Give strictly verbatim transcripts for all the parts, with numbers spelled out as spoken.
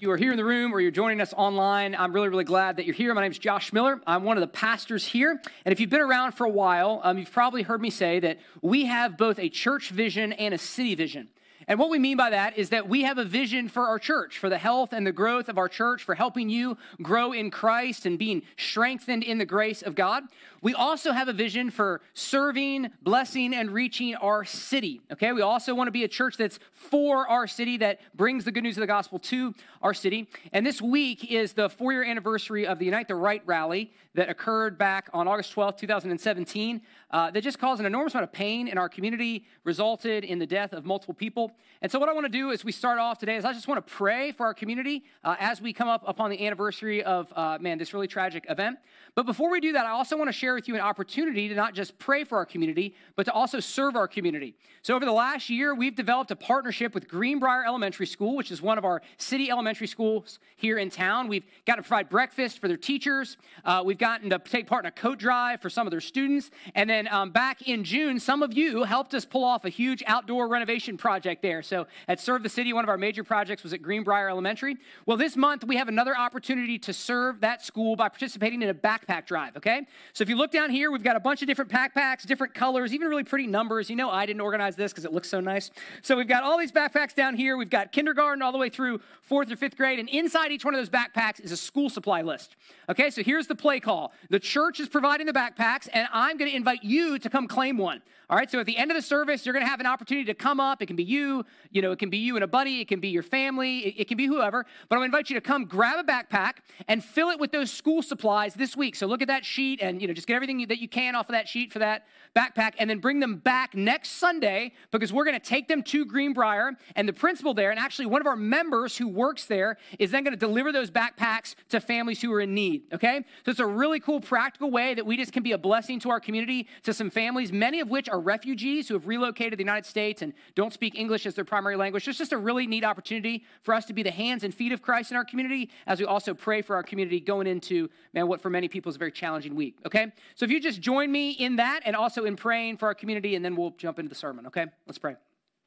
you are here in the room or you're joining us online, I'm really, really glad that you're here. My name is Josh Miller. I'm one of the pastors here. And if you've been around for a while, um, you've probably heard me say that we have both a church vision and a city vision. And what we mean by that is that we have a vision for our church, for the health and the growth of our church, for helping you grow in Christ and being strengthened in the grace of God. We also have a vision for serving, blessing, and reaching our city, okay? We also want to be a church that's for our city, that brings the good news of the gospel to our city. And this week is the four-year anniversary of the Unite the Right rally that occurred back on August twelfth, two thousand seventeen, uh, that just caused an enormous amount of pain in our community, resulted in the death of multiple people. And so what I want to do as we start off today is I just want to pray for our community uh, as we come up upon the anniversary of, uh, man, this really tragic event. But before we do that, I also want to share with you an opportunity to not just pray for our community, but to also serve our community. So over the last year, we've developed a partnership with Greenbrier Elementary School, which is one of our city elementary schools here in town. We've got to provide breakfast for their teachers. Uh, we've gotten to take part in a coat drive for some of their students. And then um, back in June, some of you helped us pull off a huge outdoor renovation project there. So at Serve the City, one of our major projects was at Greenbrier Elementary. Well, this month, we have another opportunity to serve that school by participating in a backpack drive, okay? So if you look down here, we've got a bunch of different backpacks, different colors, even really pretty numbers. You know I didn't organize this because it looks so nice. So we've got all these backpacks down here. We've got kindergarten all the way through fourth or fifth grade, and inside each one of those backpacks is a school supply list. Okay, so here's the play call. The church is providing the backpacks, and I'm going to invite you to come claim one. All right, so at the end of the service, you're going to have an opportunity to come up. It can be you, you know, it can be you and a buddy. It can be your family. It, it can be whoever. But I'm going to invite you to come grab a backpack and fill it with those school supplies this week. So look at that sheet and, you know, just get everything that you can off of that sheet for that backpack and then bring them back next Sunday because we're going to take them to Greenbrier, and the principal there, and actually one of our members who works there, is then going to deliver those backpacks to families who are in need, okay? So it's a really cool, practical way that we just can be a blessing to our community, to some families, many of which are refugees who have relocated to the United States and don't speak English as their primary language. So it's just a really neat opportunity for us to be the hands and feet of Christ in our community as we also pray for our community going into, man, what for many people is a very challenging week, okay? So if you just join me in that and also in praying for our community, and then we'll jump into the sermon, okay? Let's pray.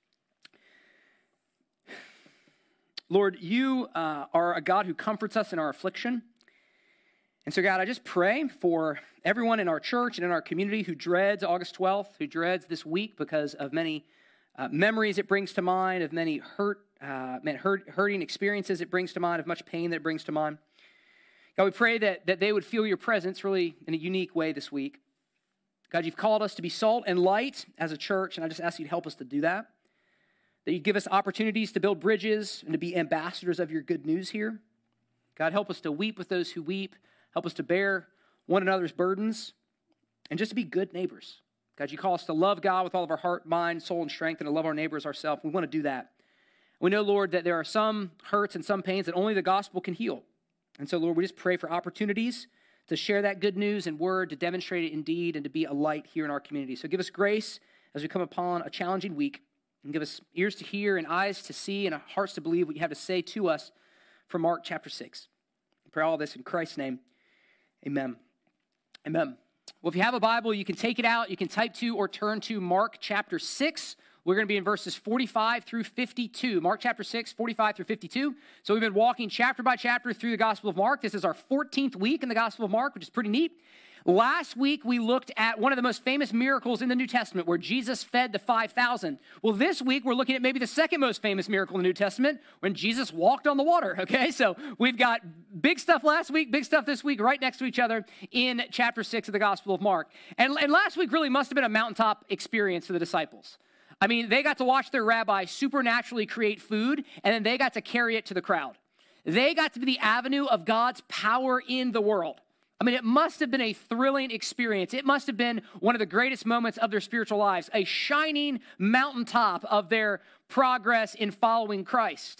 Lord, you uh, are a God who comforts us in our affliction. And so, God, I just pray for everyone in our church and in our community who dreads August twelfth, who dreads this week because of many uh, memories it brings to mind, of many hurt, uh, hurt, hurting experiences it brings to mind, of much pain that it brings to mind. God, we pray that, that they would feel your presence really in a unique way this week. God, you've called us to be salt and light as a church, and I just ask you to help us to do that. That you give us opportunities to build bridges and to be ambassadors of your good news here. God, help us to weep with those who weep. Help us to bear one another's burdens and just to be good neighbors. God, you call us to love God with all of our heart, mind, soul, and strength, and to love our neighbors ourselves. We want to do that. We know, Lord, that there are some hurts and some pains that only the gospel can heal. And so, Lord, we just pray for opportunities to share that good news and word, to demonstrate it in deed, and to be a light here in our community. So give us grace as we come upon a challenging week, and give us ears to hear and eyes to see and hearts to believe what you have to say to us from Mark chapter six. I pray all this in Christ's name. Amen. Amen. Well, if you have a Bible, you can take it out. You can type to or turn to Mark chapter six. We're going to be in verses forty-five through fifty-two. Mark chapter six, forty-five through fifty-two. So we've been walking chapter by chapter through the Gospel of Mark. This is our fourteenth week in the Gospel of Mark, which is pretty neat. Last week, we looked at one of the most famous miracles in the New Testament where Jesus fed the five thousand. Well, this week, we're looking at maybe the second most famous miracle in the New Testament when Jesus walked on the water, okay? So we've got big stuff last week, big stuff this week, right next to each other in chapter six of the Gospel of Mark. And, and last week really must have been a mountaintop experience for the disciples. I mean, they got to watch their rabbi supernaturally create food, and then they got to carry it to the crowd. They got to be the avenue of God's power in the world. I mean, it must have been a thrilling experience. It must have been one of the greatest moments of their spiritual lives, a shining mountaintop of their progress in following Christ.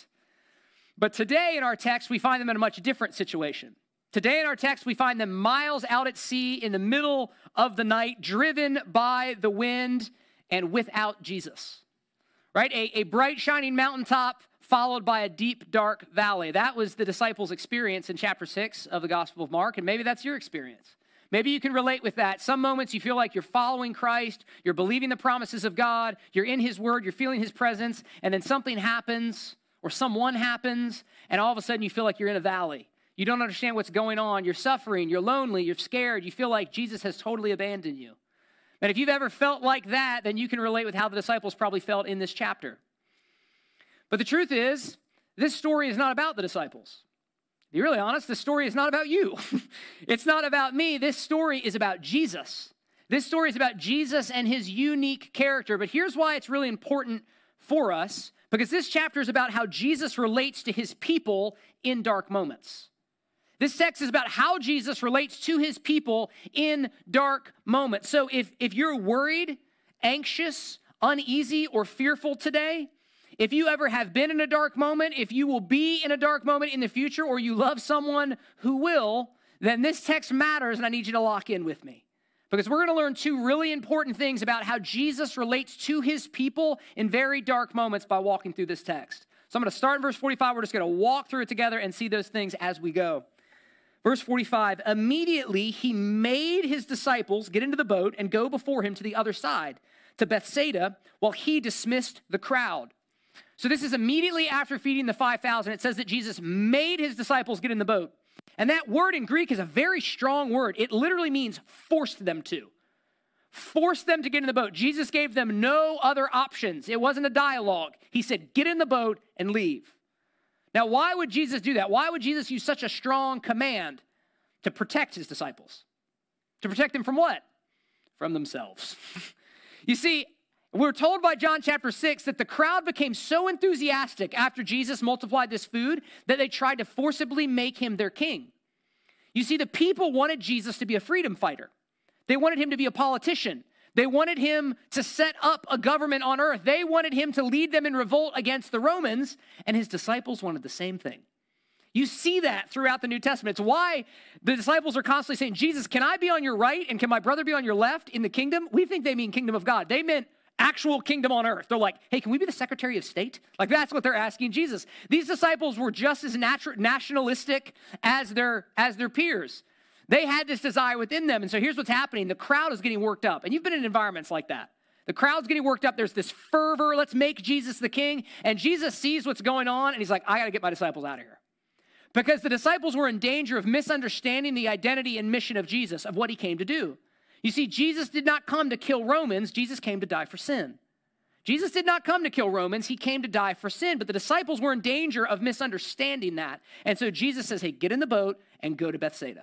But today in our text, we find them in a much different situation. Today in our text, we find them miles out at sea in the middle of the night, driven by the wind and without Jesus, right? A, a bright, shining mountaintop followed by a deep, dark valley. That was the disciples' experience in chapter six of the Gospel of Mark, and maybe that's your experience. Maybe you can relate with that. Some moments you feel like you're following Christ, you're believing the promises of God, you're in his word, you're feeling his presence, and then something happens, or or someone happens, and all of a sudden you feel like you're in a valley. You don't understand what's going on. You're suffering. You're lonely. You're scared. You feel like Jesus has totally abandoned you. And if you've ever felt like that, then you can relate with how the disciples probably felt in this chapter. But the truth is, this story is not about the disciples. To be really honest, this story is not about you. It's not about me. This story is about Jesus. This story is about Jesus and his unique character. But here's why it's really important for us, because this chapter is about how Jesus relates to his people in dark moments. This text is about how Jesus relates to his people in dark moments. So if, if you're worried, anxious, uneasy, or fearful today, if you ever have been in a dark moment, if you will be in a dark moment in the future, or you love someone who will, then this text matters, and I need you to lock in with me. Because we're going to learn two really important things about how Jesus relates to his people in very dark moments by walking through this text. So I'm going to start in verse forty-five. We're just going to walk through it together and see those things as we go. Verse forty-five, immediately he made his disciples get into the boat and go before him to the other side, to Bethsaida, while he dismissed the crowd. So this is immediately after feeding the five thousand. It says that Jesus made his disciples get in the boat. And that word in Greek is a very strong word. It literally means forced them to. Forced them to get in the boat. Jesus gave them no other options. It wasn't a dialogue. He said, get in the boat and leave. Now, why would Jesus do that? Why would Jesus use such a strong command to protect his disciples? To protect them from what? From themselves. You see, we're told by John chapter six that the crowd became so enthusiastic after Jesus multiplied this food that they tried to forcibly make him their king. You see, the people wanted Jesus to be a freedom fighter. They wanted him to be a politician. They wanted him to set up a government on earth. They wanted him to lead them in revolt against the Romans, and his disciples wanted the same thing. You see that throughout the New Testament. It's why the disciples are constantly saying, Jesus, can I be on your right and can my brother be on your left in the kingdom? We think they mean kingdom of God. They meant actual kingdom on earth. They're like, hey, can we be the Secretary of State? Like, that's what they're asking Jesus. These disciples were just as natu- nationalistic as their, as their peers. They had this desire within them. And so here's what's happening. The crowd is getting worked up. And you've been in environments like that. The crowd's getting worked up. There's this fervor. Let's make Jesus the king. And Jesus sees what's going on. And he's like, I got to get my disciples out of here. Because the disciples were in danger of misunderstanding the identity and mission of Jesus, of what he came to do. You see, Jesus did not come to kill Romans. Jesus came to die for sin. Jesus did not come to kill Romans. He came to die for sin. But the disciples were in danger of misunderstanding that. And so Jesus says, hey, get in the boat and go to Bethsaida.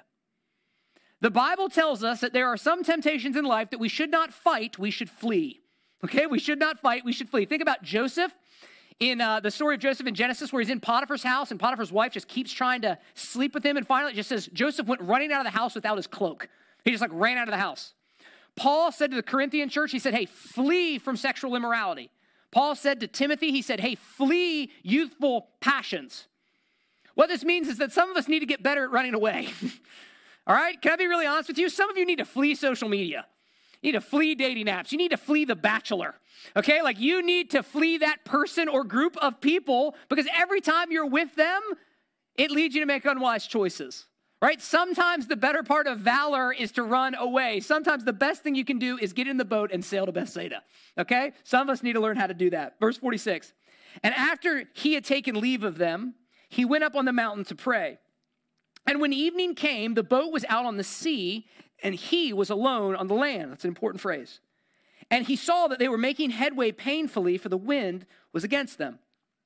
The Bible tells us that there are some temptations in life that we should not fight, we should flee. Okay, we should not fight, we should flee. Think about Joseph in uh, the story of Joseph in Genesis, where he's in Potiphar's house and Potiphar's wife just keeps trying to sleep with him. And finally it just says Joseph went running out of the house without his cloak. He just like ran out of the house. Paul said to the Corinthian church, he said, hey, flee from sexual immorality. Paul said to Timothy, he said, hey, flee youthful passions. What this means is that some of us need to get better at running away. All right, can I be really honest with you? Some of you need to flee social media. You need to flee dating apps. You need to flee The Bachelor, okay? Like you need to flee that person or group of people because every time you're with them, it leads you to make unwise choices, right? Sometimes the better part of valor is to run away. Sometimes the best thing you can do is get in the boat and sail to Bethsaida, okay? Some of us need to learn how to do that. Verse forty-six, and after he had taken leave of them, he went up on the mountain to pray. And when evening came, the boat was out on the sea, and he was alone on the land. That's an important phrase. And he saw that they were making headway painfully, for the wind was against them.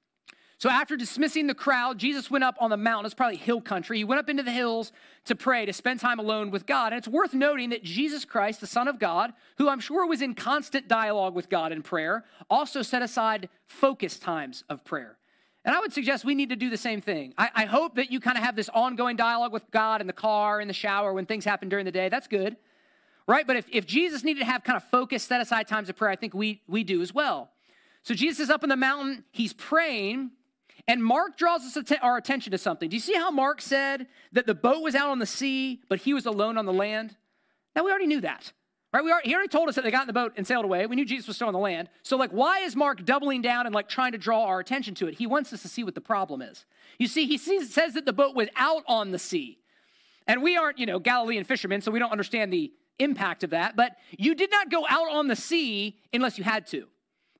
So after dismissing the crowd, Jesus went up on the mountain. It's probably hill country. He went up into the hills to pray, to spend time alone with God. And it's worth noting that Jesus Christ, the Son of God, who I'm sure was in constant dialogue with God in prayer, also set aside focused times of prayer. And I would suggest we need to do the same thing. I, I hope that you kind of have this ongoing dialogue with God in the car, in the shower, when things happen during the day. That's good, right? But if, if Jesus needed to have kind of focused, set aside times of prayer, I think we, we do as well. So Jesus is up on the mountain. He's praying. And Mark draws us att- our attention to something. Do you see how Mark said that the boat was out on the sea, but he was alone on the land? Now, we already knew that. Right? We already, he already told us that they got in the boat and sailed away. We knew Jesus was still on the land. So like, why is Mark doubling down and like trying to draw our attention to it? He wants us to see what the problem is. You see, he sees, says that the boat was out on the sea. And we aren't, you know, Galilean fishermen, so we don't understand the impact of that. But you did not go out on the sea unless you had to.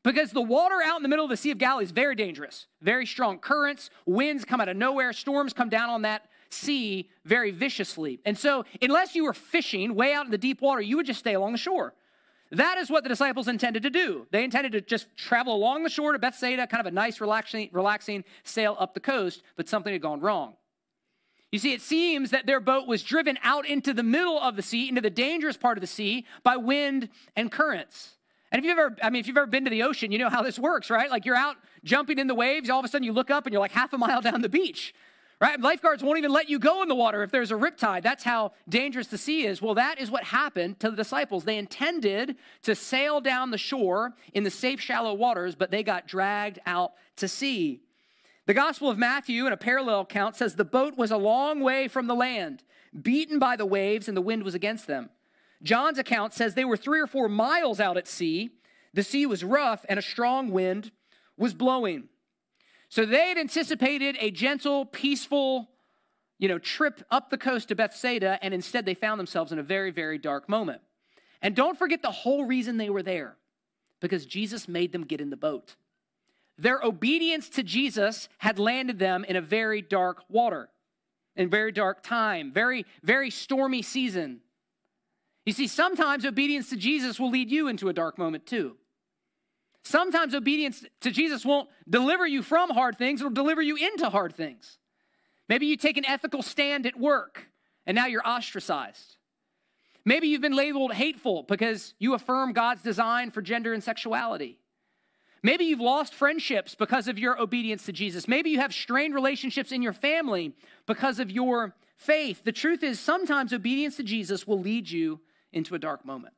Because the water out in the middle of the Sea of Galilee is very dangerous, very strong currents, winds come out of nowhere, storms come down on that sea very viciously. And so unless you were fishing way out in the deep water, you would just stay along the shore. That is what the disciples intended to do. They intended to just travel along the shore to Bethsaida, kind of a nice, relaxing, relaxing sail up the coast, but something had gone wrong. You see, it seems that their boat was driven out into the middle of the sea, into the dangerous part of the sea, by wind and currents. And if you've ever, I mean, if you've ever been to the ocean, you know how this works, right? Like you're out jumping in the waves, all of a sudden you look up and you're like half a mile down the beach. Right? Lifeguards won't even let you go in the water if there's a riptide. That's how dangerous the sea is. Well, that is what happened to the disciples. They intended to sail down the shore in the safe, shallow waters, but they got dragged out to sea. The Gospel of Matthew, in a parallel account, says the boat was a long way from the land, beaten by the waves, and the wind was against them. John's account says they were three or four miles out at sea. The sea was rough, and a strong wind was blowing. So they had anticipated a gentle, peaceful, you know, trip up the coast to Bethsaida, and instead they found themselves in a very, very dark moment. And don't forget the whole reason they were there, because Jesus made them get in the boat. Their obedience to Jesus had landed them in a very dark water, in very dark time, very, very stormy season. You see, sometimes obedience to Jesus will lead you into a dark moment too. Sometimes obedience to Jesus won't deliver you from hard things, it'll deliver you into hard things. Maybe you take an ethical stand at work and now you're ostracized. Maybe you've been labeled hateful because you affirm God's design for gender and sexuality. Maybe you've lost friendships because of your obedience to Jesus. Maybe you have strained relationships in your family because of your faith. The truth is, sometimes obedience to Jesus will lead you into a dark moment.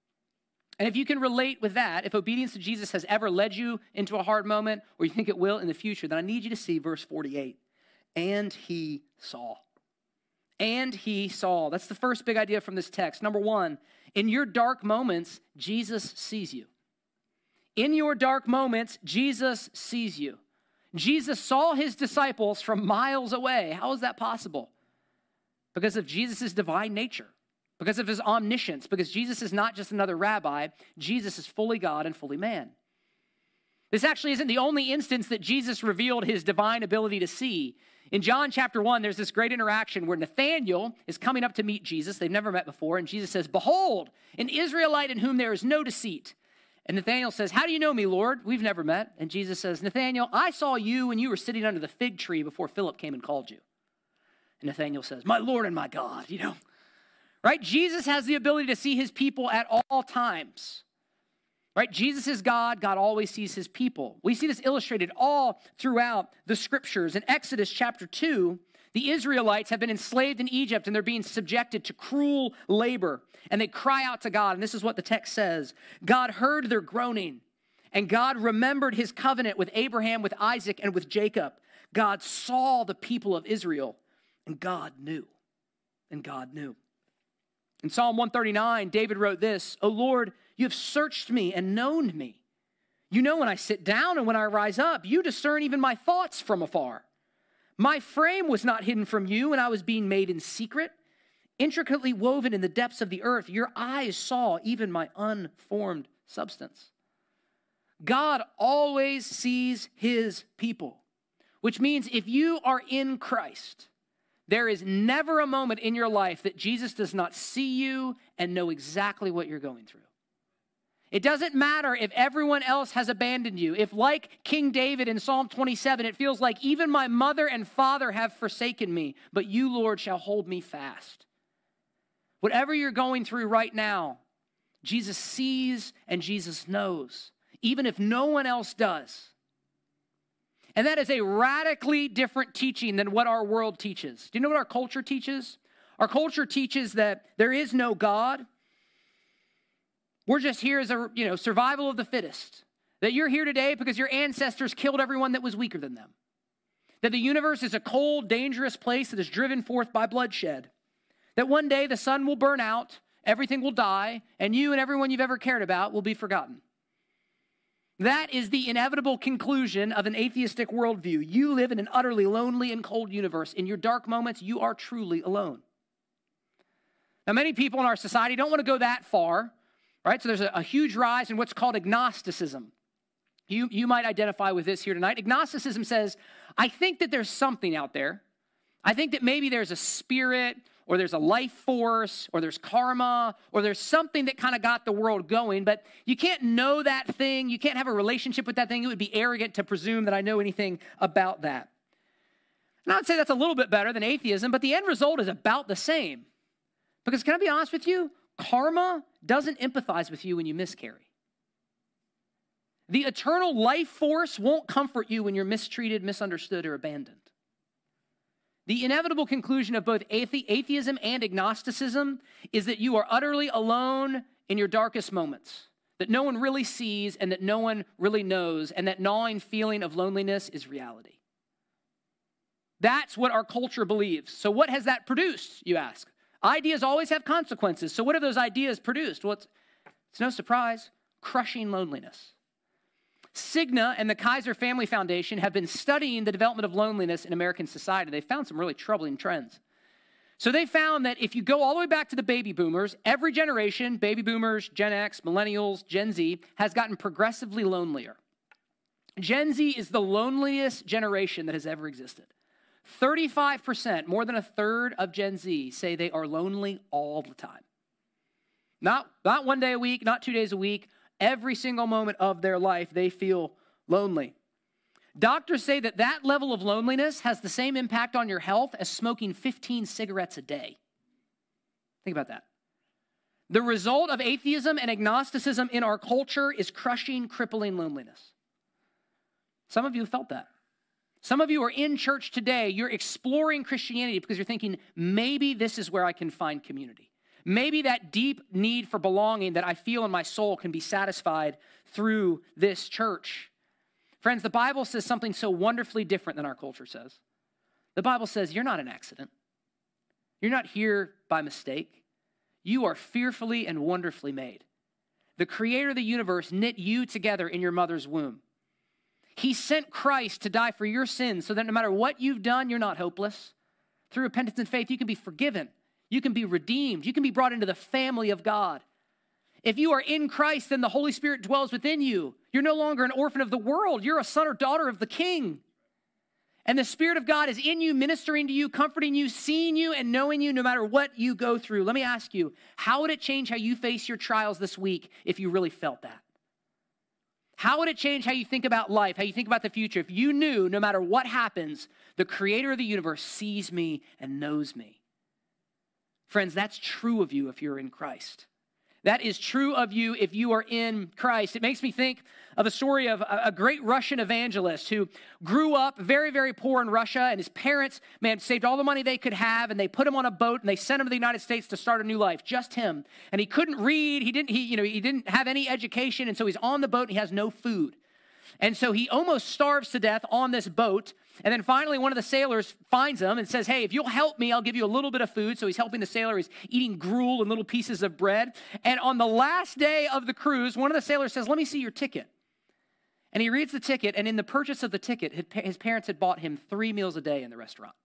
And if you can relate with that, if obedience to Jesus has ever led you into a hard moment, or you think it will in the future, then I need you to see verse forty-eight. And he saw. And he saw. That's the first big idea from this text. Number one, in your dark moments, Jesus sees you. In your dark moments, Jesus sees you. Jesus saw his disciples from miles away. How is that possible? Because of Jesus' divine nature. Because of his omniscience, because Jesus is not just another rabbi, Jesus is fully God and fully man. This actually isn't the only instance that Jesus revealed his divine ability to see. In John chapter one, there's this great interaction where Nathanael is coming up to meet Jesus. They've never met before, and Jesus says, "Behold, an Israelite in whom there is no deceit." And Nathanael says, "How do you know me, Lord? We've never met." And Jesus says, "Nathanael, I saw you when you were sitting under the fig tree before Philip came and called you." And Nathanael says, "My Lord and my God," you know. Right? Jesus has the ability to see his people at all times. Right? Jesus is God. God always sees his people. We see this illustrated all throughout the scriptures. In Exodus chapter two, the Israelites have been enslaved in Egypt and they're being subjected to cruel labor. And they cry out to God. And this is what the text says. God heard their groaning, and God remembered his covenant with Abraham, with Isaac, and with Jacob. God saw the people of Israel, and God knew. And God knew. In Psalm one thirty-nine, David wrote this, "O Lord, you have searched me and known me. You know when I sit down and when I rise up. You discern even my thoughts from afar. My frame was not hidden from you when I was being made in secret, intricately woven in the depths of the earth. Your eyes saw even my unformed substance." God always sees his people, which means if you are in Christ, there is never a moment in your life that Jesus does not see you and know exactly what you're going through. It doesn't matter if everyone else has abandoned you. If, like King David in Psalm twenty-seven, it feels like even my mother and father have forsaken me, but you, Lord, shall hold me fast. Whatever you're going through right now, Jesus sees and Jesus knows, even if no one else does. And that is a radically different teaching than what our world teaches. Do you know what our culture teaches? Our culture teaches that there is no God. We're just here as a, you know, survival of the fittest. That you're here today because your ancestors killed everyone that was weaker than them. That the universe is a cold, dangerous place that is driven forth by bloodshed. That one day the sun will burn out, everything will die, and you and everyone you've ever cared about will be forgotten. That is the inevitable conclusion of an atheistic worldview. You live in an utterly lonely and cold universe. In your dark moments, you are truly alone. Now, many people in our society don't want to go that far, right? So there's a, a huge rise in what's called agnosticism. You, you might identify with this here tonight. Agnosticism says, I think that there's something out there. I think that maybe there's a spirit, or there's a life force, or there's karma, or there's something that kind of got the world going, but you can't know that thing. You can't have a relationship with that thing. It would be arrogant to presume that I know anything about that. And I would say that's a little bit better than atheism, but the end result is about the same. Because can I be honest with you? Karma doesn't empathize with you when you miscarry. The eternal life force won't comfort you when you're mistreated, misunderstood, or abandoned. The inevitable conclusion of both athe- atheism and agnosticism is that you are utterly alone in your darkest moments, that no one really sees and that no one really knows, and that gnawing feeling of loneliness is reality. That's what our culture believes. So what has that produced, you ask? Ideas always have consequences. So what have those ideas produced? Well, it's, it's no surprise, crushing loneliness. Cigna and the Kaiser Family Foundation have been studying the development of loneliness in American society. They found some really troubling trends. So they found that if you go all the way back to the baby boomers, every generation, baby boomers, Gen X, millennials, Gen Z, has gotten progressively lonelier. Gen Z is the loneliest generation that has ever existed. thirty-five percent, more than a third of Gen Z, say they are lonely all the time. Not, not one day a week, not two days a week. Every single moment of their life, they feel lonely. Doctors say that that level of loneliness has the same impact on your health as smoking fifteen cigarettes a day. Think about that. The result of atheism and agnosticism in our culture is crushing, crippling loneliness. Some of you have felt that. Some of you are in church today. You're exploring Christianity because you're thinking, maybe this is where I can find community. Maybe that deep need for belonging that I feel in my soul can be satisfied through this church. Friends, the Bible says something so wonderfully different than our culture says. The Bible says you're not an accident. You're not here by mistake. You are fearfully and wonderfully made. The creator of the universe knit you together in your mother's womb. He sent Christ to die for your sins so that no matter what you've done, you're not hopeless. Through repentance and faith, you can be forgiven. You can be redeemed. You can be brought into the family of God. If you are in Christ, then the Holy Spirit dwells within you. You're no longer an orphan of the world. You're a son or daughter of the King. And the Spirit of God is in you, ministering to you, comforting you, seeing you, and knowing you no matter what you go through. Let me ask you, how would it change how you face your trials this week if you really felt that? How would it change how you think about life, how you think about the future, if you knew no matter what happens, the creator of the universe sees me and knows me? Friends, that's true of you if you're in Christ. That is true of you if you are in Christ. It makes me think of a story of a great Russian evangelist who grew up very, very poor in Russia, and his parents, man, saved all the money they could have, and they put him on a boat, and they sent him to the United States to start a new life, just him. And he couldn't read, he didn't, he, you know, he didn't have any education, and so he's on the boat, and he has no food. And so he almost starves to death on this boat. And then finally, one of the sailors finds him and says, hey, if you'll help me, I'll give you a little bit of food. So he's helping the sailor. He's eating gruel and little pieces of bread. And on the last day of the cruise, one of the sailors says, let me see your ticket. And he reads the ticket. And in the purchase of the ticket, his parents had bought him three meals a day in the restaurant.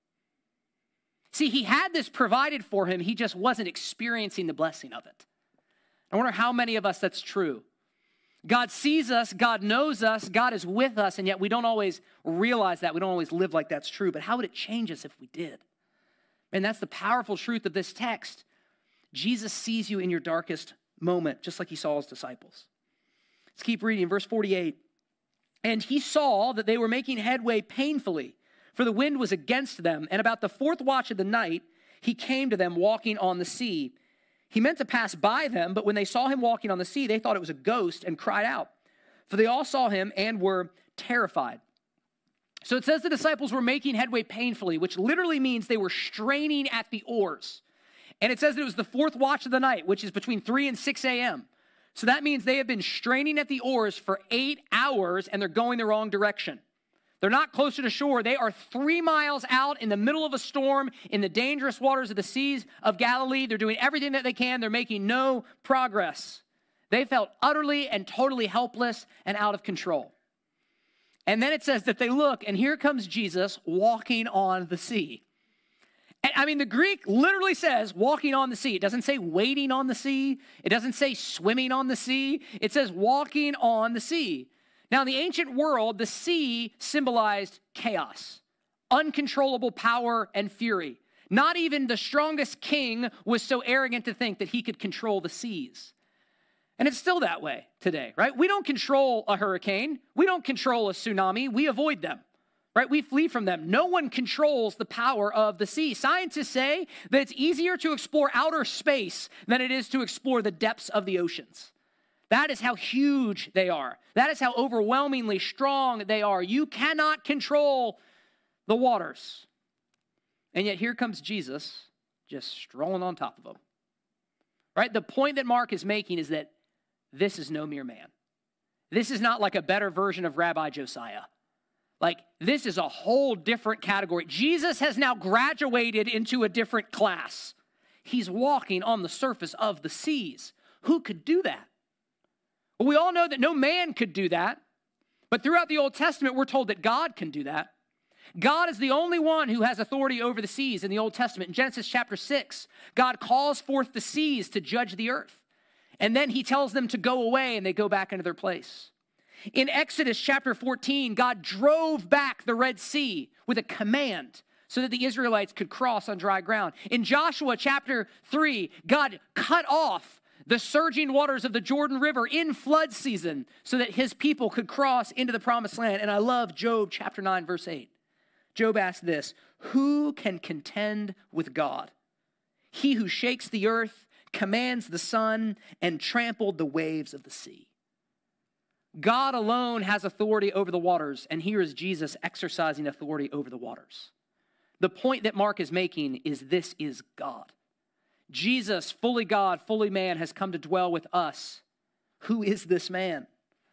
See, he had this provided for him. He just wasn't experiencing the blessing of it. I wonder how many of us that's true. God sees us, God knows us, God is with us, and yet we don't always realize that. We don't always live like that's true. But how would it change us if we did? And that's the powerful truth of this text. Jesus sees you in your darkest moment, just like he saw his disciples. Let's keep reading, verse forty-eight. And he saw that they were making headway painfully, for the wind was against them. And about the fourth watch of the night, he came to them walking on the sea. He meant to pass by them, but when they saw him walking on the sea, they thought it was a ghost and cried out. For they all saw him and were terrified. So it says the disciples were making headway painfully, which literally means they were straining at the oars. And it says that it was the fourth watch of the night, which is between three and six a.m. So that means they have been straining at the oars for eight hours and they're going the wrong direction. They're not closer to shore. They are three miles out in the middle of a storm in the dangerous waters of the seas of Galilee. They're doing everything that they can. They're making no progress. They felt utterly and totally helpless and out of control. And then it says that they look, and here comes Jesus walking on the sea. And I mean, the Greek literally says walking on the sea. It doesn't say wading on the sea. It doesn't say swimming on the sea. It says walking on the sea. Now, in the ancient world, the sea symbolized chaos, uncontrollable power and fury. Not even the strongest king was so arrogant to think that he could control the seas. And it's still that way today, right? We don't control a hurricane. We don't control a tsunami. We avoid them, right? We flee from them. No one controls the power of the sea. Scientists say that it's easier to explore outer space than it is to explore the depths of the oceans. That is how huge they are. That is how overwhelmingly strong they are. You cannot control the waters. And yet here comes Jesus just strolling on top of them. Right? The point that Mark is making is that this is no mere man. This is not like a better version of Rabbi Josiah. Like, this is a whole different category. Jesus has now graduated into a different class. He's walking on the surface of the seas. Who could do that? Well, we all know that no man could do that. But throughout the Old Testament, we're told that God can do that. God is the only one who has authority over the seas in the Old Testament. In Genesis chapter six, God calls forth the seas to judge the earth. And then he tells them to go away, and they go back into their place. In Exodus chapter fourteen, God drove back the Red Sea with a command so that the Israelites could cross on dry ground. In Joshua chapter three, God cut off the surging waters of the Jordan River in flood season so that his people could cross into the promised land. And I love Job chapter nine, verse eight. Job asked this, who can contend with God? He who shakes the earth, commands the sun, and trampled the waves of the sea. God alone has authority over the waters, and here is Jesus exercising authority over the waters. The point that Mark is making is this is God. Jesus, fully God, fully man, has come to dwell with us. Who is this man?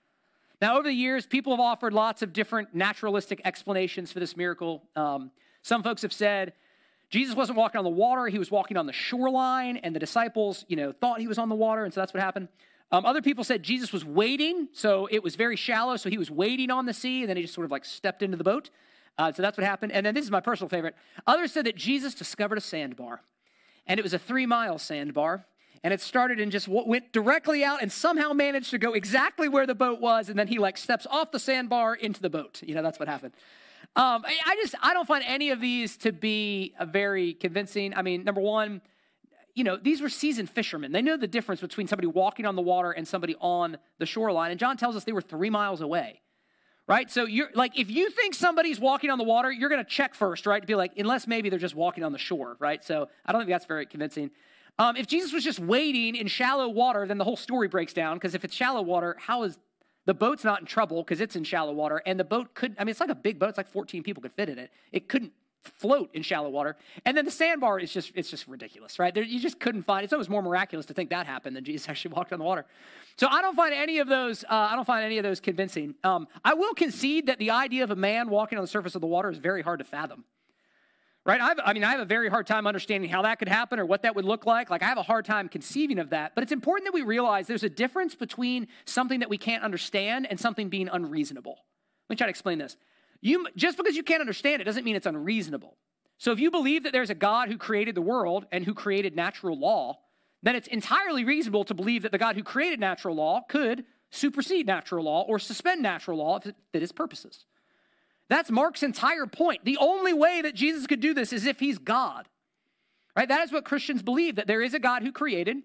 Now, over the years, people have offered lots of different naturalistic explanations for this miracle. Um, some folks have said Jesus wasn't walking on the water, he was walking on the shoreline, and the disciples, you know, thought he was on the water, and so that's what happened. Um, other people said Jesus was wading, so it was very shallow, so he was wading on the sea, and then he just sort of like stepped into the boat. Uh, so that's what happened. And then this is my personal favorite. Others said that Jesus discovered a sandbar. And it was a three-mile sandbar, and it started and just went directly out and somehow managed to go exactly where the boat was, and then he like steps off the sandbar into the boat. You know, that's what happened. Um, I, I just, I don't find any of these to be a very convincing. I mean, number one, you know, these were seasoned fishermen. They know the difference between somebody walking on the water and somebody on the shoreline, and John tells us they were three miles away. Right? So you're like, if you think somebody's walking on the water, you're going to check first, right? To be like, unless maybe they're just walking on the shore, right? So I don't think that's very convincing. Um, if Jesus was just wading in shallow water, then the whole story breaks down. Because if it's shallow water, how is the boat's not in trouble because it's in shallow water, and the boat could, I mean, it's like a big boat. It's like fourteen people could fit in it. It couldn't float in shallow water. And then the sandbar is just, it's just ridiculous, right? There, you just couldn't find, it's always more miraculous to think that happened than Jesus actually walked on the water. So I don't find any of those, uh, I don't find any of those convincing. Um, I will concede that the idea of a man walking on the surface of the water is very hard to fathom, right? I've, I mean, I have a very hard time understanding how that could happen or what that would look like. Like I have a hard time conceiving of that, but it's important that we realize there's a difference between something that we can't understand and something being unreasonable. Let me try to explain this. You, just because you can't understand it doesn't mean it's unreasonable. So if you believe that there's a God who created the world and who created natural law, then it's entirely reasonable to believe that the God who created natural law could supersede natural law or suspend natural law if it fit his purposes. That's Mark's entire point. The only way that Jesus could do this is if he's God. Right? That is what Christians believe, that there is a God who created.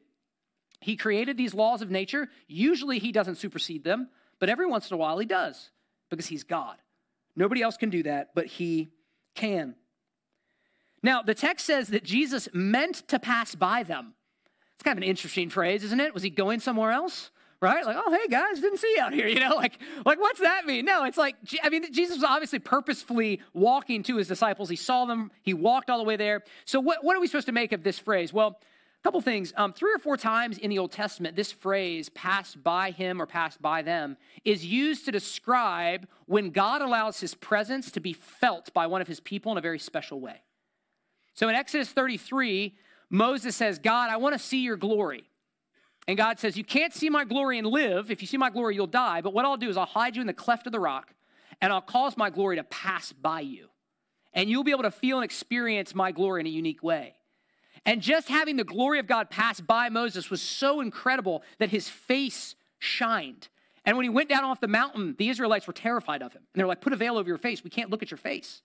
He created these laws of nature. Usually he doesn't supersede them, but every once in a while he does because he's God. Nobody else can do that, but he can. Now, the text says that Jesus meant to pass by them. It's kind of an interesting phrase, isn't it? Was he going somewhere else? Right? Like, oh, hey, guys, didn't see you out here, you know? Like, like, what's that mean? No, it's like, I mean, Jesus was obviously purposefully walking to his disciples. He saw them. He walked all the way there. So what, what are we supposed to make of this phrase? Well, a couple things. Um, three or four times in the Old Testament, this phrase, passed by him or passed by them, is used to describe when God allows his presence to be felt by one of his people in a very special way. So in Exodus thirty-three, Moses says, God, I want to see your glory. And God says, you can't see my glory and live. If you see my glory, you'll die. But what I'll do is I'll hide you in the cleft of the rock, and I'll cause my glory to pass by you. And you'll be able to feel and experience my glory in a unique way. And just having the glory of God pass by Moses was so incredible that his face shined. And when he went down off the mountain, the Israelites were terrified of him. And they're like, put a veil over your face. We can't look at your face.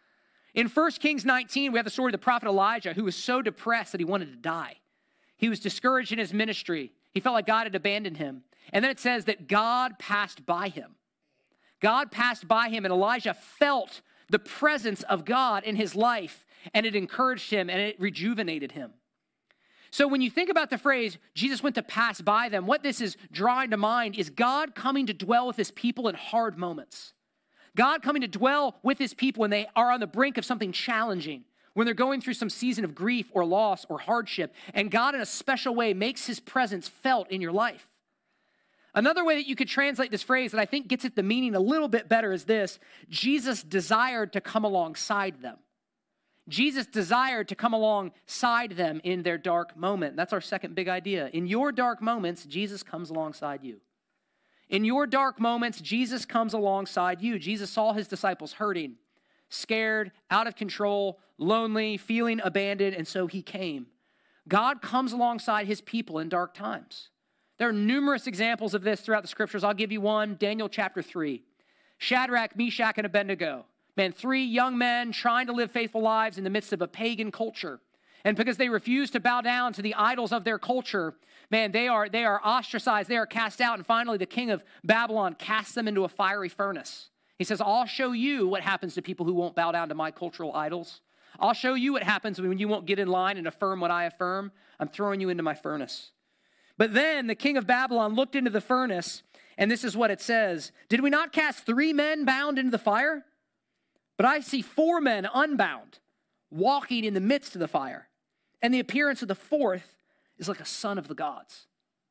In First Kings nineteen, we have the story of the prophet Elijah, who was so depressed that he wanted to die. He was discouraged in his ministry. He felt like God had abandoned him. And then it says that God passed by him. God passed by him, and Elijah felt the presence of God in his life, and it encouraged him, and it rejuvenated him. So when you think about the phrase, Jesus went to pass by them, what this is drawing to mind is God coming to dwell with his people in hard moments. God coming to dwell with his people when they are on the brink of something challenging, when they're going through some season of grief or loss or hardship, and God in a special way makes his presence felt in your life. Another way that you could translate this phrase that I think gets at the meaning a little bit better is this: Jesus desired to come alongside them. Jesus desired to come alongside them in their dark moment. That's our second big idea. In your dark moments, Jesus comes alongside you. In your dark moments, Jesus comes alongside you. Jesus saw his disciples hurting, scared, out of control, lonely, feeling abandoned, and so he came. God comes alongside his people in dark times. There are numerous examples of this throughout the scriptures. I'll give you one, Daniel chapter three. Shadrach, Meshach, and Abednego. Man, three young men trying to live faithful lives in the midst of a pagan culture. And because they refuse to bow down to the idols of their culture, man, they are, they are ostracized, they are cast out. And finally, the king of Babylon casts them into a fiery furnace. He says, I'll show you what happens to people who won't bow down to my cultural idols. I'll show you what happens when you won't get in line and affirm what I affirm. I'm throwing you into my furnace. But then the king of Babylon looked into the furnace, and this is what it says. Did we not cast three men bound into the fire? But I see four men unbound, walking in the midst of the fire. And the appearance of the fourth is like a son of the gods.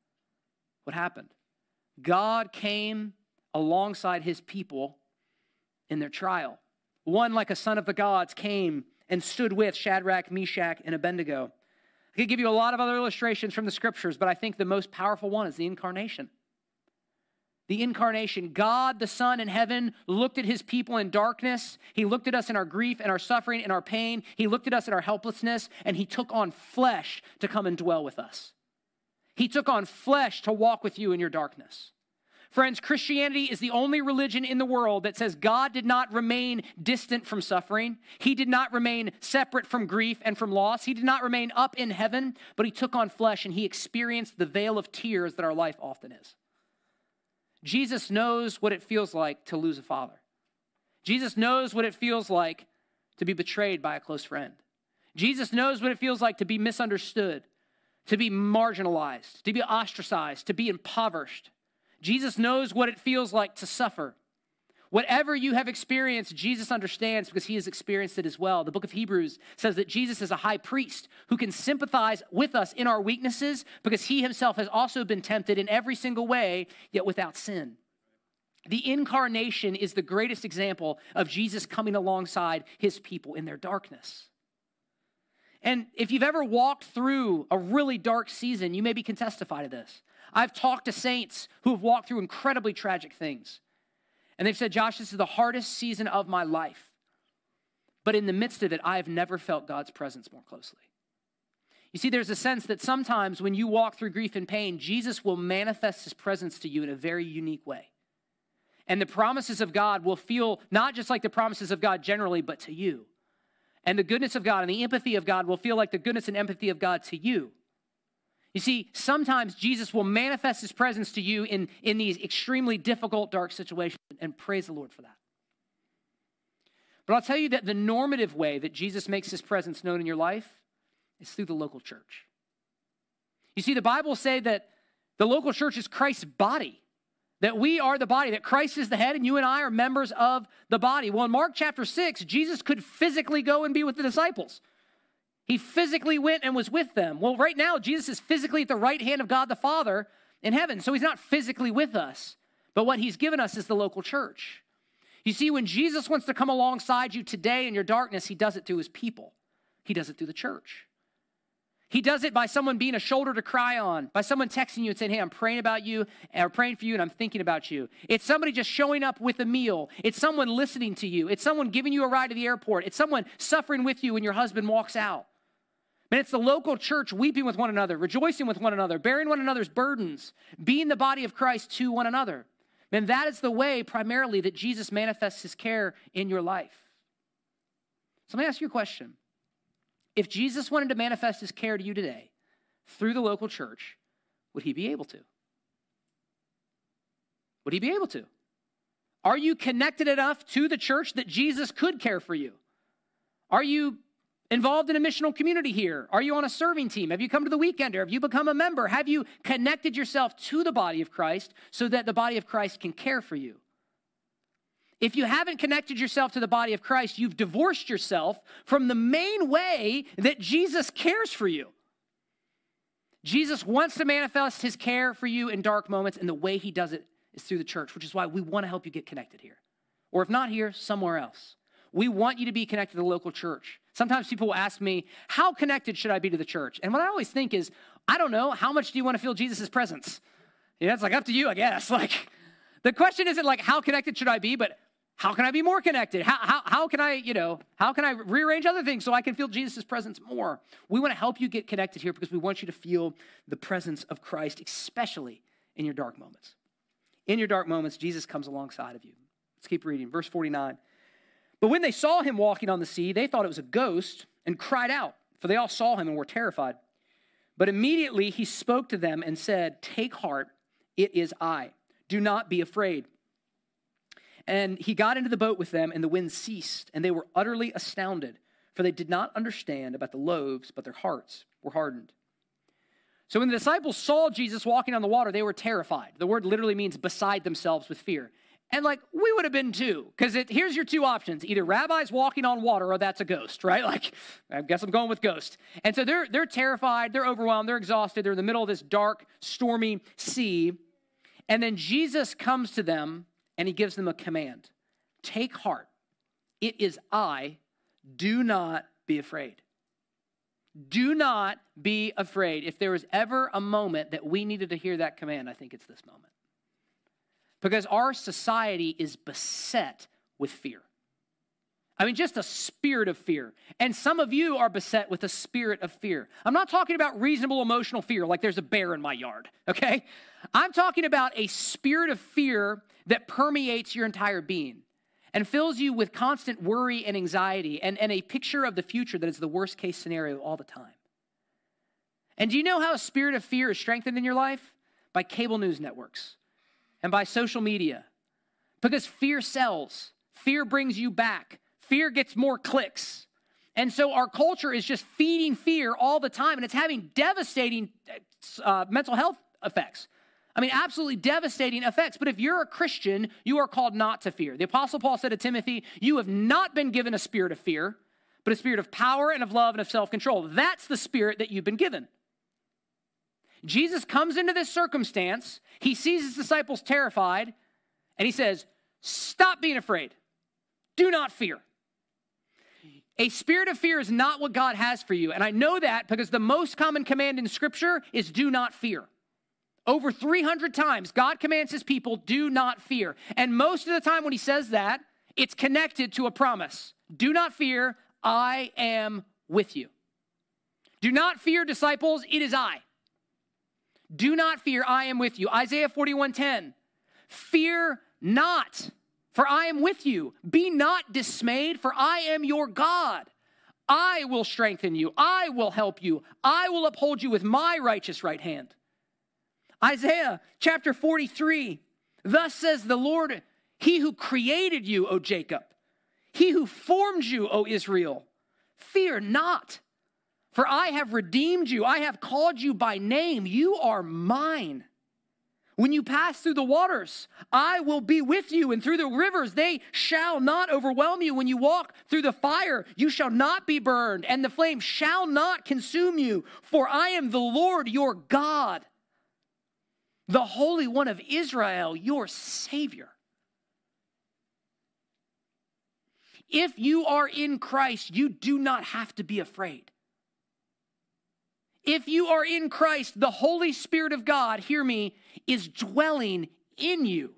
What happened? God came alongside his people in their trial. One like a son of the gods came and stood with Shadrach, Meshach, and Abednego. I could give you a lot of other illustrations from the scriptures, but I think the most powerful one is the incarnation. The incarnation, God the Son in heaven looked at his people in darkness. He looked at us in our grief and our suffering and our pain. He looked at us in our helplessness, and he took on flesh to come and dwell with us. He took on flesh to walk with you in your darkness. Friends, Christianity is the only religion in the world that says God did not remain distant from suffering. He did not remain separate from grief and from loss. He did not remain up in heaven, but he took on flesh and he experienced the vale of tears that our life often is. Jesus knows what it feels like to lose a father. Jesus knows what it feels like to be betrayed by a close friend. Jesus knows what it feels like to be misunderstood, to be marginalized, to be ostracized, to be impoverished. Jesus knows what it feels like to suffer. Whatever you have experienced, Jesus understands because he has experienced it as well. The book of Hebrews says that Jesus is a high priest who can sympathize with us in our weaknesses because he himself has also been tempted in every single way, yet without sin. The incarnation is the greatest example of Jesus coming alongside his people in their darkness. And if you've ever walked through a really dark season, you maybe can testify to this. I've talked to saints who have walked through incredibly tragic things. And they've said, Josh, this is the hardest season of my life. But in the midst of it, I have never felt God's presence more closely. You see, there's a sense that sometimes when you walk through grief and pain, Jesus will manifest his presence to you in a very unique way. And the promises of God will feel not just like the promises of God generally, but to you. And the goodness of God and the empathy of God will feel like the goodness and empathy of God to you. You see, sometimes Jesus will manifest his presence to you in, in these extremely difficult, dark situations, and praise the Lord for that. But I'll tell you that the normative way that Jesus makes his presence known in your life is through the local church. You see, the Bible says that the local church is Christ's body, that we are the body, that Christ is the head, and you and I are members of the body. Well, in Mark chapter six, Jesus could physically go and be with the disciples. He physically went and was with them. Well, right now, Jesus is physically at the right hand of God the Father in heaven. So he's not physically with us. But what he's given us is the local church. You see, when Jesus wants to come alongside you today in your darkness, he does it through his people. He does it through the church. He does it by someone being a shoulder to cry on, by someone texting you and saying, hey, I'm praying about you, and I'm praying for you, and I'm thinking about you. It's somebody just showing up with a meal. It's someone listening to you. It's someone giving you a ride to the airport. It's someone suffering with you when your husband walks out. And it's the local church weeping with one another, rejoicing with one another, bearing one another's burdens, being the body of Christ to one another. then that is the way primarily that Jesus manifests his care in your life. So let me ask you a question. If Jesus wanted to manifest his care to you today through the local church, would he be able to? Would he be able to? Are you connected enough to the church that Jesus could care for you? Are you involved in a missional community here? Are you on a serving team? Have you come to the Weekender? Have you become a member? Have you connected yourself to the body of Christ so that the body of Christ can care for you? If you haven't connected yourself to the body of Christ, you've divorced yourself from the main way that Jesus cares for you. Jesus wants to manifest his care for you in dark moments, and the way he does it is through the church, which is why we want to help you get connected here. Or if not here, somewhere else. We want you to be connected to the local church. Sometimes people will ask me, how connected should I be to the church? And what I always think is, I don't know, how much do you want to feel Jesus' presence? Yeah, it's like up to you, I guess. Like, the question isn't like, how connected should I be, but how can I be more connected? How, how, how can I, you know, how can I rearrange other things so I can feel Jesus' presence more? We want to help you get connected here because we want you to feel the presence of Christ, especially in your dark moments. In your dark moments, Jesus comes alongside of you. Let's keep reading. Verse forty-nine. But when they saw him walking on the sea, they thought it was a ghost and cried out, for they all saw him and were terrified. But immediately he spoke to them and said, "Take heart, it is I. Do not be afraid." And he got into the boat with them, and the wind ceased, and they were utterly astounded, for they did not understand about the loaves, but their hearts were hardened. So when the disciples saw Jesus walking on the water, they were terrified. The word literally means beside themselves with fear. And like, we would have been too, because here's your two options. Either rabbis walking on water or that's a ghost, right? Like, I guess I'm going with ghost. And so they're, they're terrified, they're overwhelmed, they're exhausted, they're in the middle of this dark, stormy sea. And then Jesus comes to them and he gives them a command. Take heart. It is I. Do not be afraid. Do not be afraid. If there was ever a moment that we needed to hear that command, I think it's this moment. Because our society is beset with fear. I mean, just a spirit of fear. And some of you are beset with a spirit of fear. I'm not talking about reasonable emotional fear, like there's a bear in my yard, okay? I'm talking about a spirit of fear that permeates your entire being and fills you with constant worry and anxiety and, and a picture of the future that is the worst case scenario all the time. And do you know how a spirit of fear is strengthened in your life? By cable news networks and by social media. Because fear sells. Fear brings you back. Fear gets more clicks. And so our culture is just feeding fear all the time, and it's having devastating uh, mental health effects. I mean, absolutely devastating effects. But if you're a Christian, you are called not to fear. The Apostle Paul said to Timothy, you have not been given a spirit of fear, but a spirit of power and of love and of self-control. That's the spirit that you've been given. Jesus comes into this circumstance. He sees his disciples terrified, and he says, stop being afraid. Do not fear. A spirit of fear is not what God has for you. And I know that because the most common command in Scripture is do not fear. Over three hundred times, God commands his people, do not fear. And most of the time when he says that, it's connected to a promise. Do not fear, I am with you. Do not fear, disciples, it is I. Do not fear, I am with you. Isaiah forty-one ten, fear not, for I am with you. Be not dismayed, for I am your God. I will strengthen you. I will help you. I will uphold you with my righteous right hand. Isaiah chapter forty-three, thus says the Lord, he who created you, O Jacob, he who formed you, O Israel, fear not, for I have redeemed you. I have called you by name. You are mine. When you pass through the waters, I will be with you, and through the rivers, they shall not overwhelm you. When you walk through the fire, you shall not be burned, and the flame shall not consume you, for I am the Lord your God, the Holy One of Israel, your Savior. If you are in Christ, you do not have to be afraid. If you are in Christ, the Holy Spirit of God, hear me, is dwelling in you.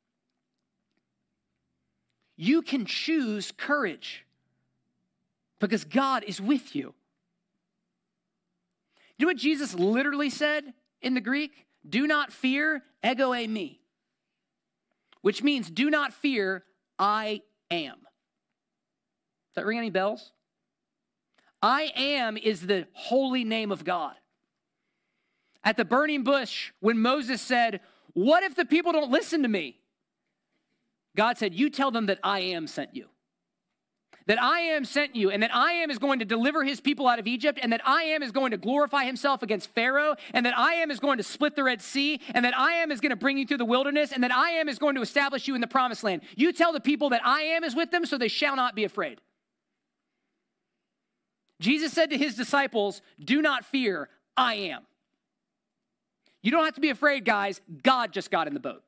You can choose courage because God is with you. You know what Jesus literally said in the Greek? Do not fear, ego eimi. which means do not fear, I am. Does that ring any bells? I am is the holy name of God. At the burning bush, when Moses said, what if the people don't listen to me? God said, you tell them that I am sent you. That I am sent you, and that I am is going to deliver his people out of Egypt, and that I am is going to glorify himself against Pharaoh, and that I am is going to split the Red Sea, and that I am is going to bring you through the wilderness, and that I am is going to establish you in the promised land. You tell the people that I am is with them, so they shall not be afraid. Jesus said to his disciples, do not fear, I am. You don't have to be afraid, guys. God just got in the boat.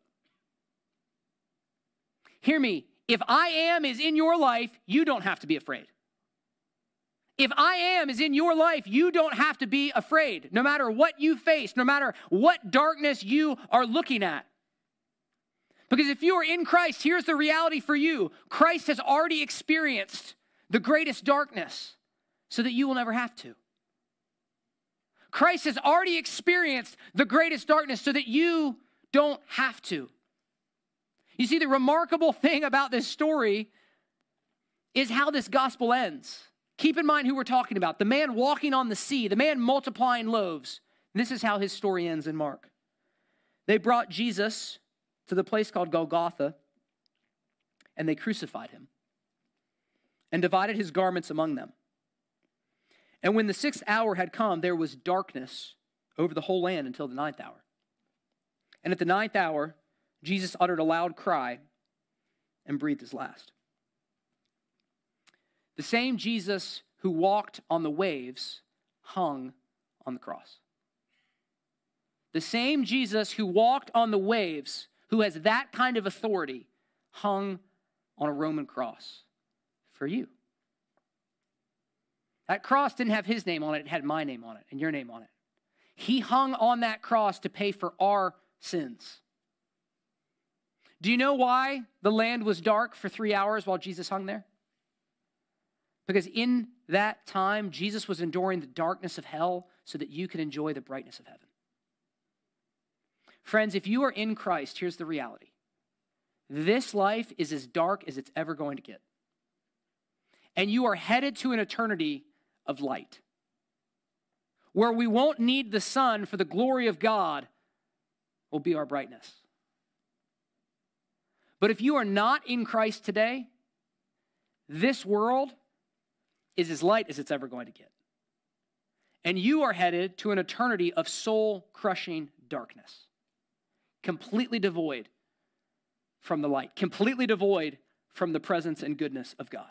Hear me. If I am is in your life, you don't have to be afraid. If I am is in your life, you don't have to be afraid, no matter what you face, no matter what darkness you are looking at. Because if you are in Christ, here's the reality for you. Christ has already experienced the greatest darkness so that you will never have to. Christ has already experienced the greatest darkness so that you don't have to. You see, the remarkable thing about this story is how this gospel ends. Keep in mind who we're talking about. The man walking on the sea, the man multiplying loaves. This is how his story ends in Mark. They brought Jesus to the place called Golgotha, and they crucified him and divided his garments among them. And when the sixth hour had come, there was darkness over the whole land until the ninth hour. And at the ninth hour, Jesus uttered a loud cry and breathed his last. The same Jesus who walked on the waves hung on the cross. The same Jesus who walked on the waves, who has that kind of authority, hung on a Roman cross for you. That cross didn't have his name on it, it had my name on it and your name on it. He hung on that cross to pay for our sins. Do you know why the land was dark for three hours while Jesus hung there? Because in that time, Jesus was enduring the darkness of hell so that you could enjoy the brightness of heaven. Friends, if you are in Christ, here's the reality. This life is as dark as it's ever going to get. And you are headed to an eternity of light, where we won't need the sun, for the glory of God will be our brightness. But if you are not in Christ today, this world is as light as it's ever going to get. And you are headed to an eternity of soul-crushing darkness, completely devoid from the light, completely devoid from the presence and goodness of God.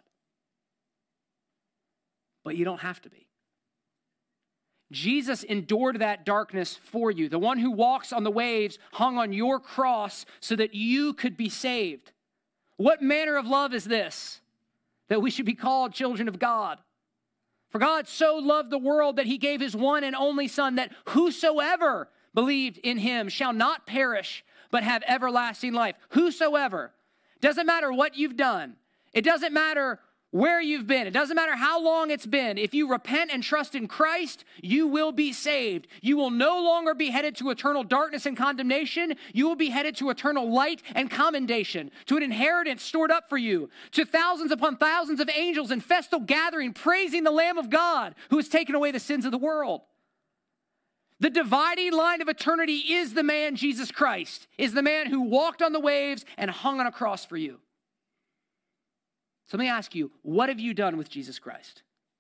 But you don't have to be. Jesus endured that darkness for you. The one who walks on the waves hung on your cross so that you could be saved. What manner of love is this? That we should be called children of God. For God so loved the world that he gave his one and only Son, that whosoever believed in him shall not perish, but have everlasting life. Whosoever. Doesn't matter what you've done. It doesn't matter where you've been. It doesn't matter how long it's been. If you repent and trust in Christ, you will be saved. You will no longer be headed to eternal darkness and condemnation. You will be headed to eternal light and commendation, to an inheritance stored up for you, to thousands upon thousands of angels in festal gathering, praising the Lamb of God who has taken away the sins of the world. The dividing line of eternity is the man Jesus Christ, is the man who walked on the waves and hung on a cross for you. So let me ask you, what have you done with Jesus Christ?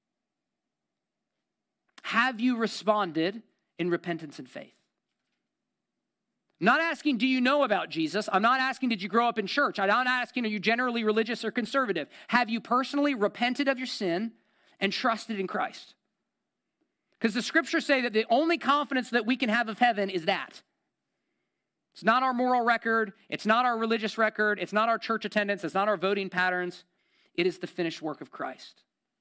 Have you responded in repentance and faith? I'm not asking, do you know about Jesus? I'm not asking, did you grow up in church? I'm not asking, are you generally religious or conservative? Have you personally repented of your sin and trusted in Christ? Because the scriptures say that the only confidence that we can have of heaven is that. It's not our moral record. It's not our religious record. It's not our church attendance. It's not our voting patterns. It is the finished work of Christ.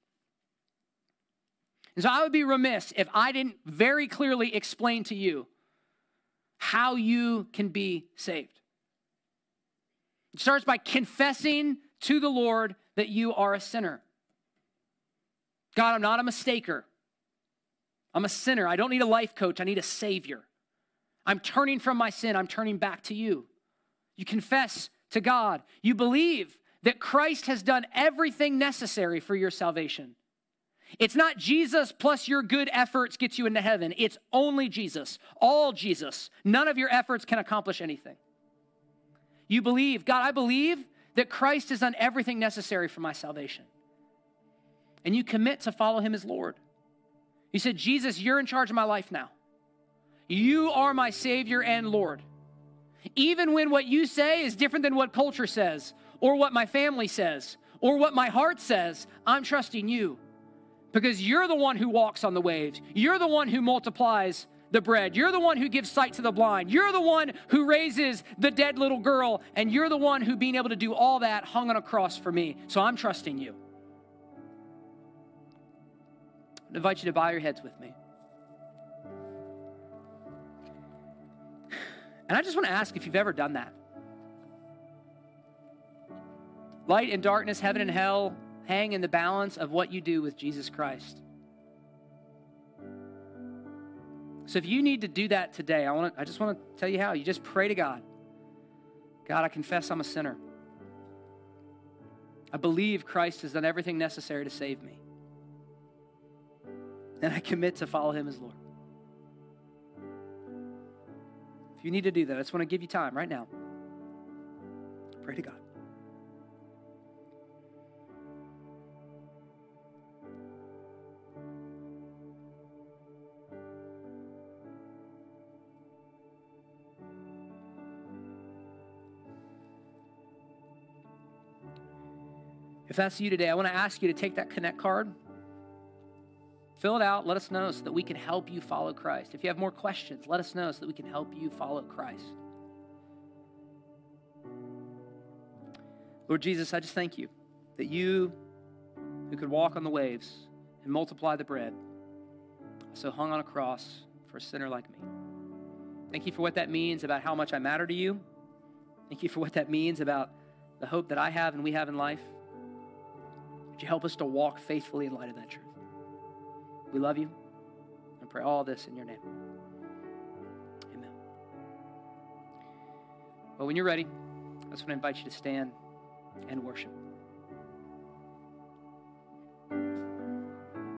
And so I would be remiss if I didn't very clearly explain to you how you can be saved. It starts by confessing to the Lord that you are a sinner. God, I'm not a mistaker. I'm a sinner. I don't need a life coach. I need a savior. I'm turning from my sin. I'm turning back to you. You confess to God. You believe that Christ has done everything necessary for your salvation. It's not Jesus plus your good efforts gets you into heaven. It's only Jesus, all Jesus. None of your efforts can accomplish anything. You believe, God, I believe that Christ has done everything necessary for my salvation. And you commit to follow him as Lord. You said, Jesus, you're in charge of my life now. You are my Savior and Lord. Even when what you say is different than what culture says, or what my family says, or what my heart says, I'm trusting you. Because you're the one who walks on the waves. You're the one who multiplies the bread. You're the one who gives sight to the blind. You're the one who raises the dead little girl. And you're the one who being able to do all that hung on a cross for me. So I'm trusting you. I invite you to bow your heads with me. And I just want to ask if you've ever done that. Light and darkness, heaven and hell, hang in the balance of what you do with Jesus Christ. So if you need to do that today, I want to, I just want to tell you how. You just pray to God. God, I confess I'm a sinner. I believe Christ has done everything necessary to save me. And I commit to follow him as Lord. If you need to do that, I just want to give you time right now. Pray to God. If that's you today, I want to ask you to take that Connect card, fill it out, let us know so that we can help you follow Christ. If you have more questions, let us know so that we can help you follow Christ. Lord Jesus, I just thank you that you, who could walk on the waves and multiply the bread, also hung on a cross for a sinner like me. Thank you for what that means about how much I matter to you. Thank you for what that means about the hope that I have and we have in life. Would you help us to walk faithfully in light of that truth? We love you and pray all this in your name. Amen. Well, when you're ready, I just want to invite you to stand and worship.